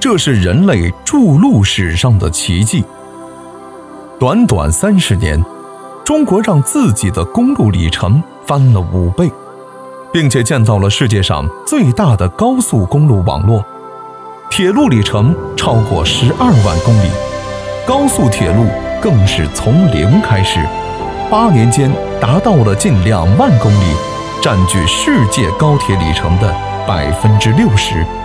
这是人类筑路史上的奇迹。短短30年，中国让自己的公路里程翻了5倍，并且建造了世界上最大的高速公路网络，铁路里程超过12万公里，高速铁路更是从零开始，8年间达到了近2万公里，占据世界高铁里程的60%。